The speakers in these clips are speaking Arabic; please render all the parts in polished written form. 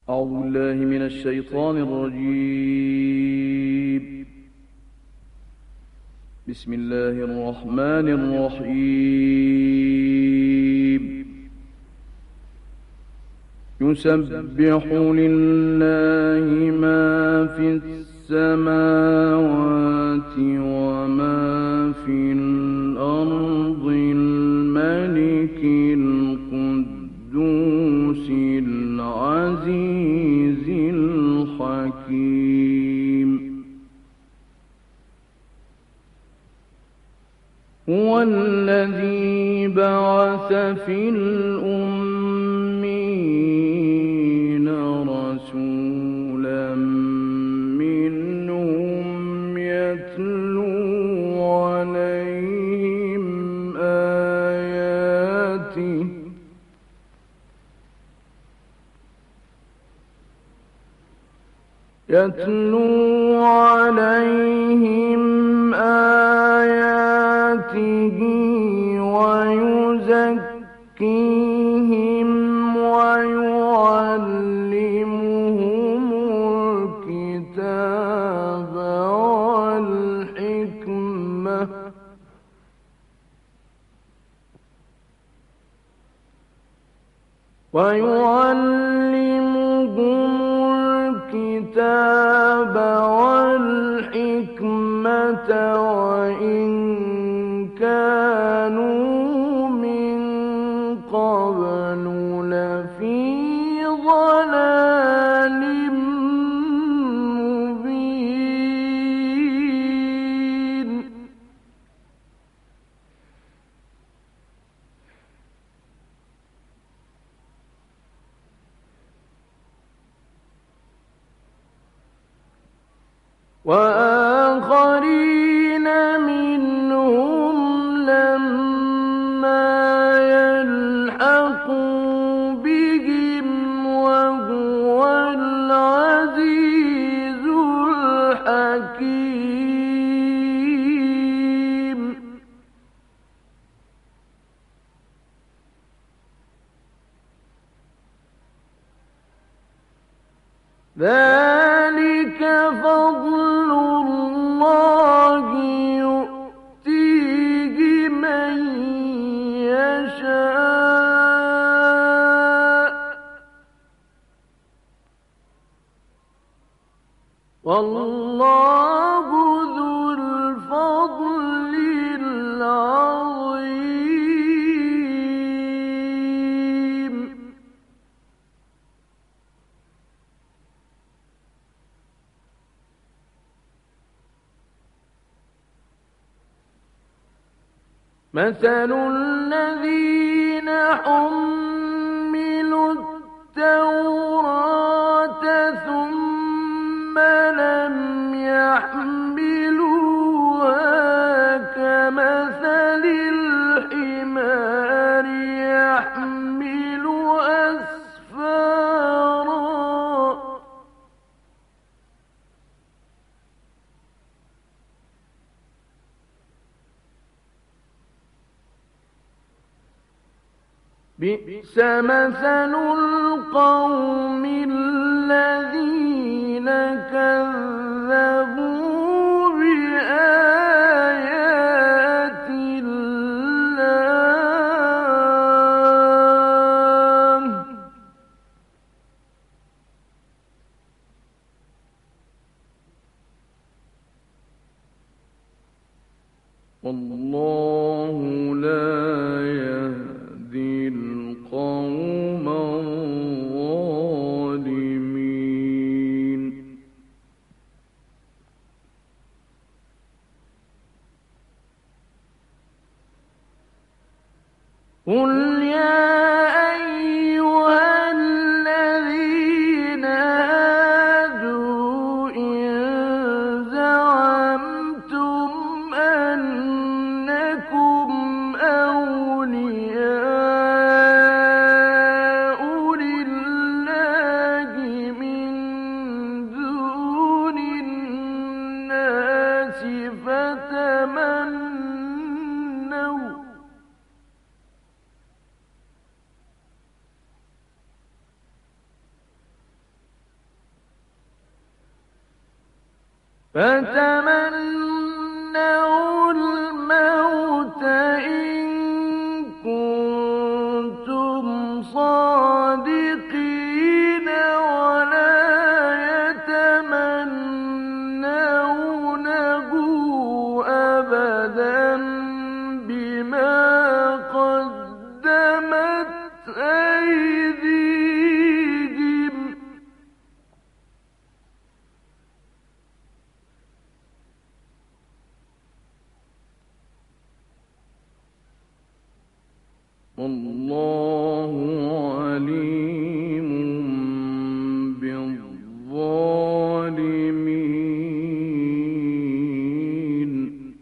أعوذ بالله من الشيطان الرجيم. بسم الله الرحمن الرحيم. يسبح لله ما في السماوات وما في الأرض الملك القدوس العزيز الحكيم. هو الذي بعث في الأمين رسولا منهم يتلو عليهم آياته ويزكيهم ويعلمهم الكتاب والحكمة وإن كانوا من قبل لفي ضلال مبين. وآخرين منهم لما يلحقوا بهم وهو العزيز الحكيم. ذلك فضل الله يؤتيه من يشاء والله ذو الفضل العظيم. مثل الذين حملوا التوراة ثم لم يحملوها كمثل الحمار يحمل أسفارا بئس مثل القوم الذين كذبوا بآيات الله والله لا يهدي القوم الظالمين. قل يا أيها الذين هادوا إن زعمتم أنكم فتمنوا الموت إن كنتم صادقين ولا يتمنونه أبدا بما قدمت أيديهم والله عليم بالظالمين.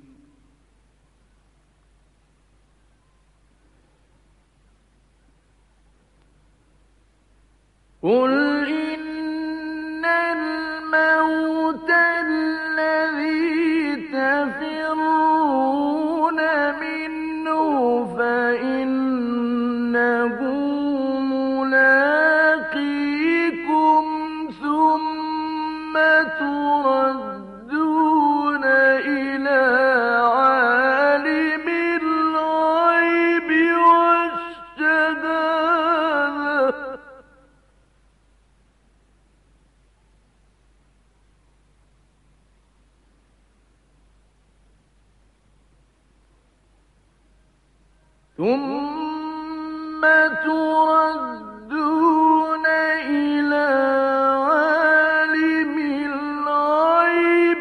قل إن الموت الذي تفرون منه فإنه ملاقيكم ثم تردون إلى عالم الغيب والشهادة ثم تردون إلى عالم الغيب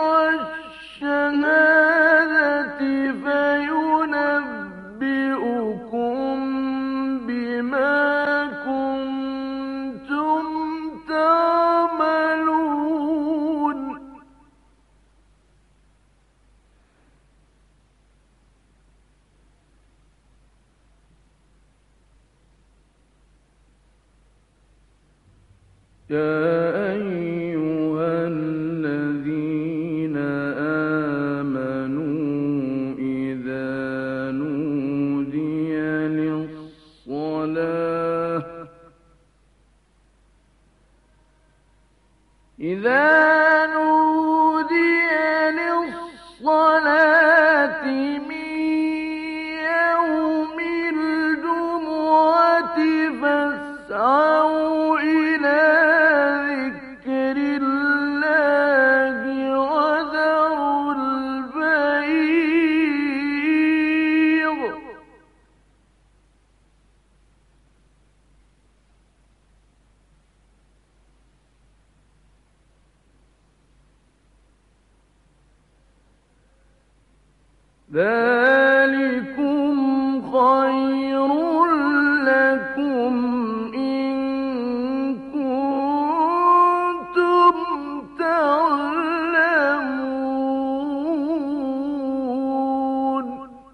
والشهادة فينبئكم بما كنتم تعملون. يا أيها الذين آمنوا إذا نودي للصلاة من يوم الجمعة فاسعوا إلى ذكر الله وذروا البيع ذلكم خير لكم إن كنتم تعلمون.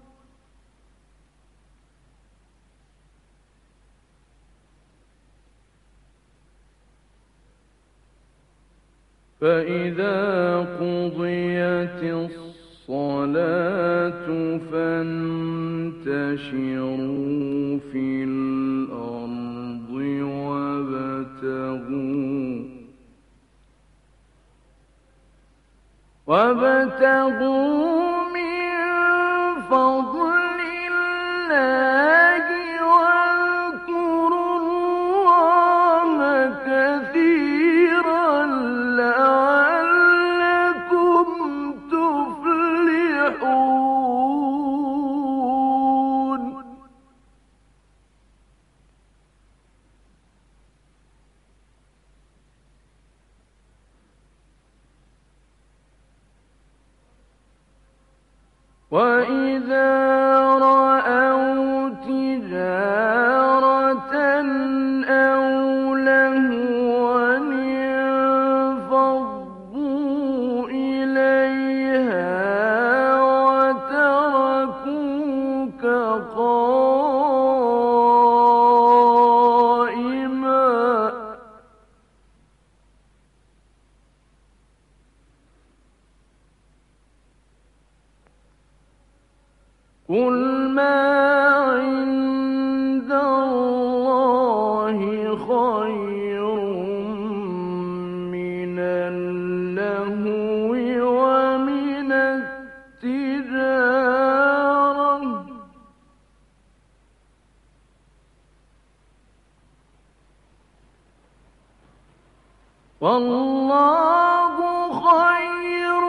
فإذا قضيت الصلاة فانتشروا في الأرض وابتغوا من فضل الله واذكروا الله كثيرا لعلكم تفلحون. وإذا رأوا تجارة أو لهوا انفضوا إليها وتركوك قائما قل ما عند الله خير من اللهو والله خير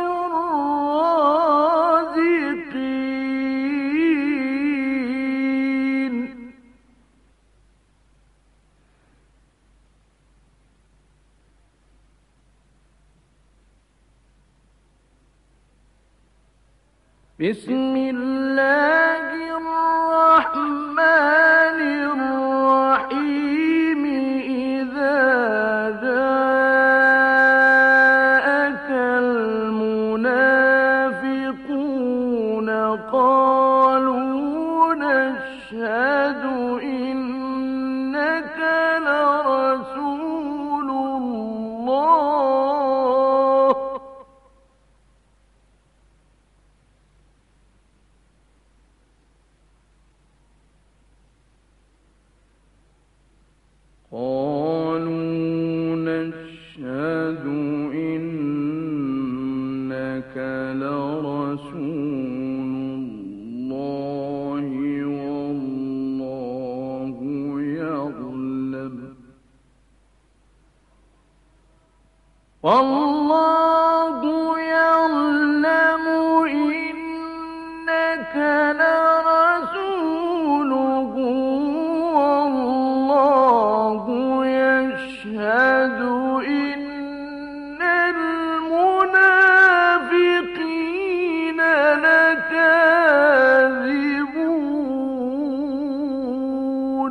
الرازقين. بسم الله الرحمن الرحيم. إذا جاءك المنافقون قالوا نشهد إنك لرسول الله. قالوا نشهد إنك لرسول الله والله يعلم إنك لرسوله والله يشهد إن المنافقين لكاذبون.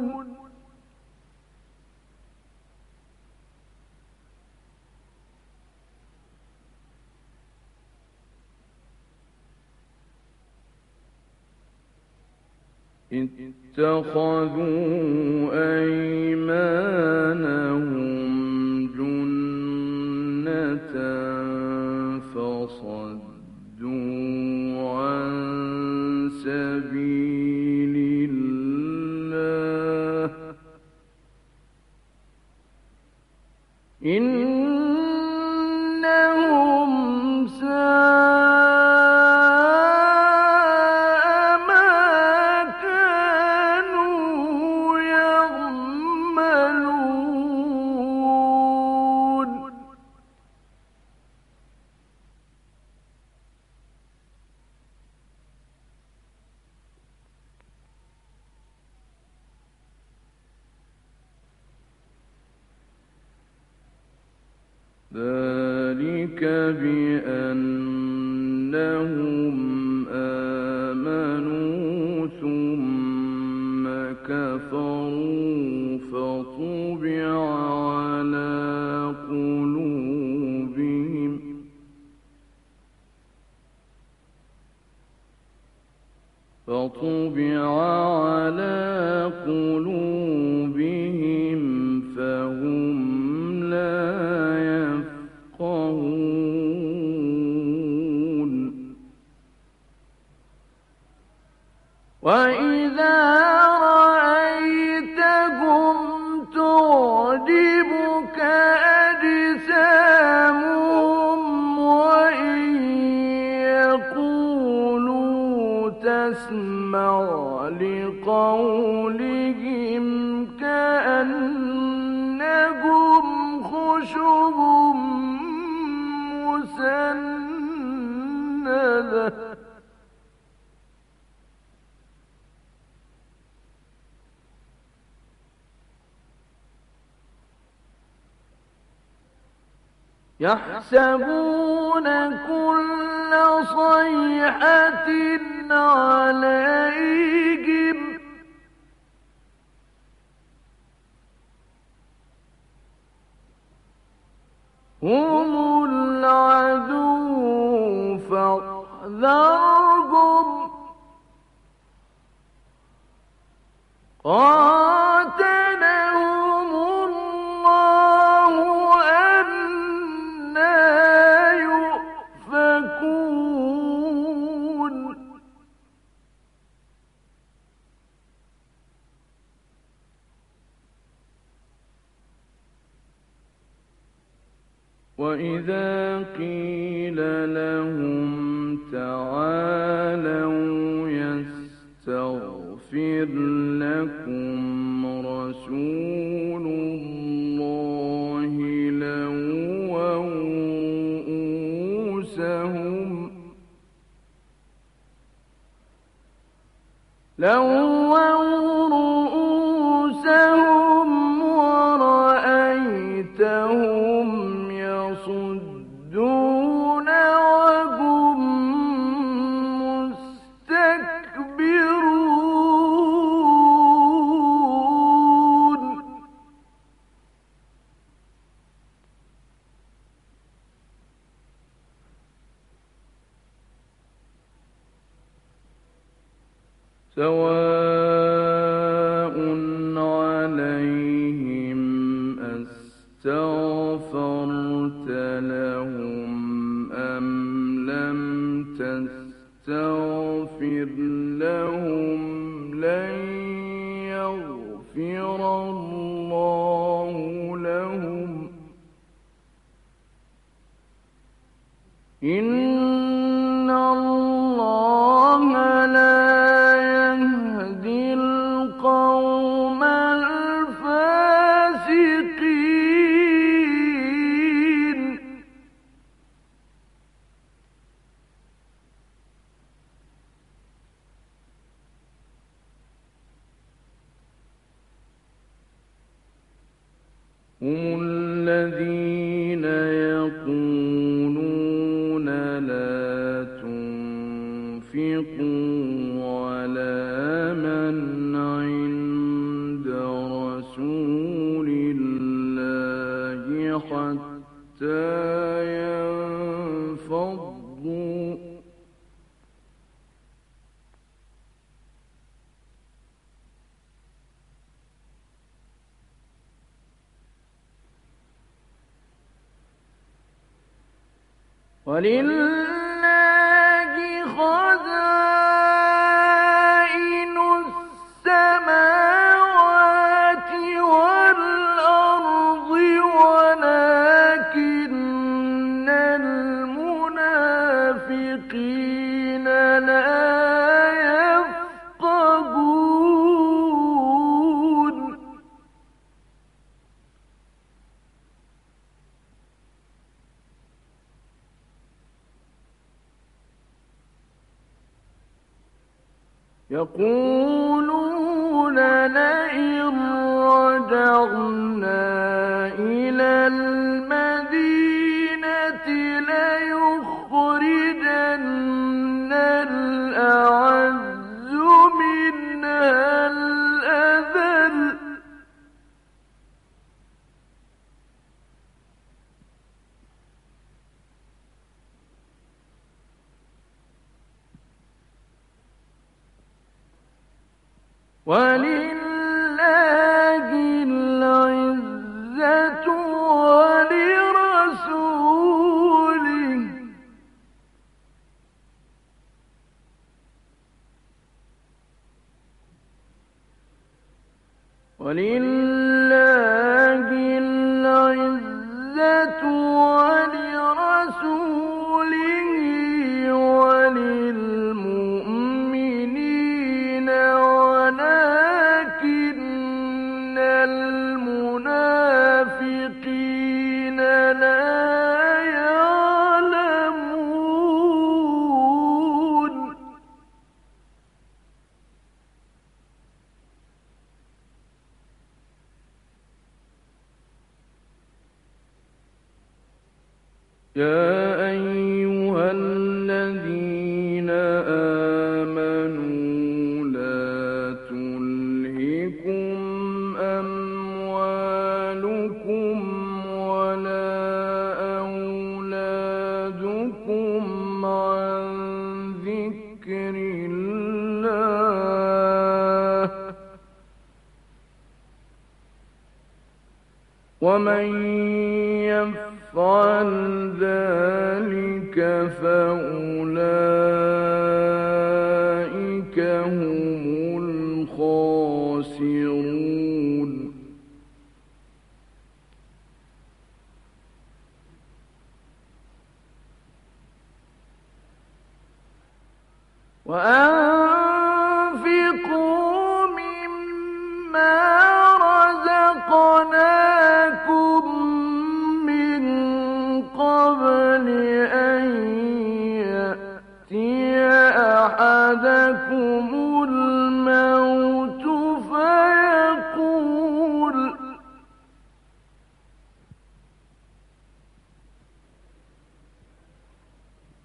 اتخذوا أيمانهم جنة فصدوا عن سبيل الله إنهم ذلك بأنهم آمنوا ثم كفروا فطبع على قلوبهم فهم لا يفقهون. وإذا رأيتهم تعجبك أجسامهم وإن يقولوا تسمع لقولهم كأنهم خشب مسندة يحسبون كل صيحة عليهم هم العدو فاحذرهم قاتلهم الله أنى يؤفكون. وإذا قيل لهم تعالوا يستغفر لكم رسول الله لووا لووا رؤوسهم ورأيتهم يصدون وهم مستكبرون سواء عليهم أستغفرت لهم أم لم تستغفر لهم لن يغفر الله لهم إن الله لا يهدي القوم الفاسقين هم الذين يقولون لا تنفقوا على من عند رسول الله حتى ينفضوا ولله خزائن السماوات والأرض ولكن المنافقين لا يفقهون يقولون لئن رجعنا إلى المدينة ليخرجن الأعز منها الأذل ولله العزة ولرسوله ولله العزة ولرسوله وللمؤمنين ولكن المنافقين لا يعلمون يا أيها الذين آمنوا لا تلهكم أموالكم ولا أولادكم عن ذكر الله ومن يفعل ذلك فأولئك هم الخاسرون وأنفقوا مما رزقناكم من قبل أن يأتي أحدكم الموت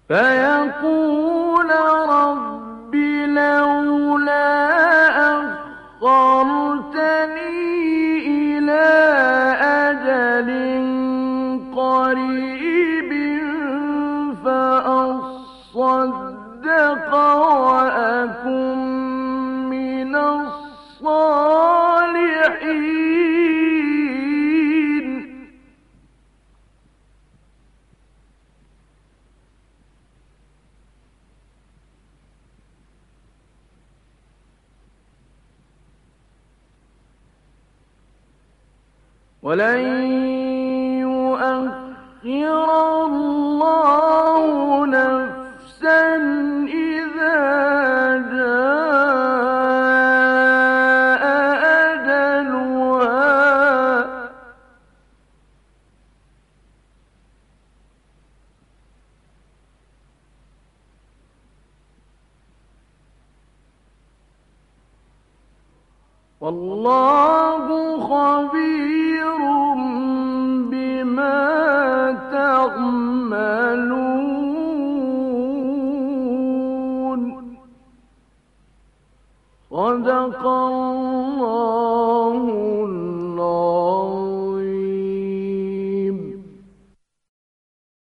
فيقول رب لولا أخرتني إلى أجل قريب فأصدق وأكن من الصالحين. ولن يؤخر الله نفسا إذا جاء أجلها والله خبير بما تعملون. صدق